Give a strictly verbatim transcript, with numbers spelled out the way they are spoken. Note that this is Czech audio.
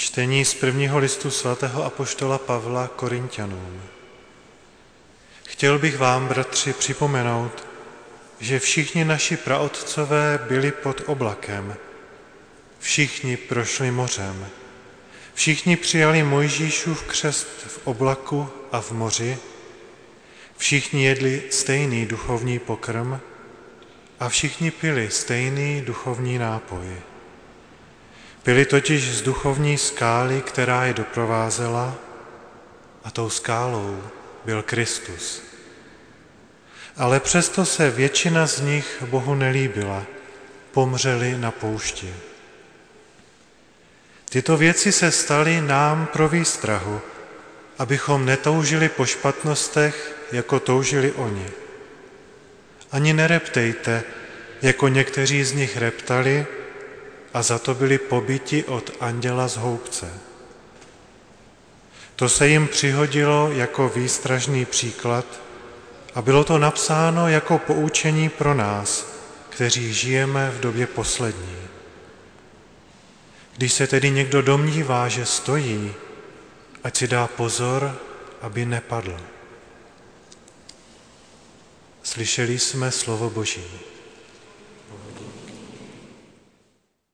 Čtení z prvního listu svatého apoštola Pavla Korinťanům. Chtěl bych vám, bratři, připomenout, že všichni naši praotcové byli pod oblakem, všichni prošli mořem, všichni přijali Mojžíšův křest v oblaku a v moři, všichni jedli stejný duchovní pokrm a všichni pili stejný duchovní nápoj. Pili totiž z duchovní skály, která je doprovázela, a tou skálou byl Kristus. Ale přesto se většina z nich Bohu nelíbila, pomřeli na poušti. Tyto věci se staly nám pro výstrahu, abychom netoužili po špatnostech, jako toužili oni. Ani nereptejte, jako někteří z nich reptali, a za to byli pobiti od anděla z houbce. To se jim přihodilo jako výstražný příklad a bylo to napsáno jako poučení pro nás, kteří žijeme v době poslední. Když se tedy někdo domnívá, že stojí, ať si dá pozor, aby nepadl. Slyšeli jsme slovo Boží.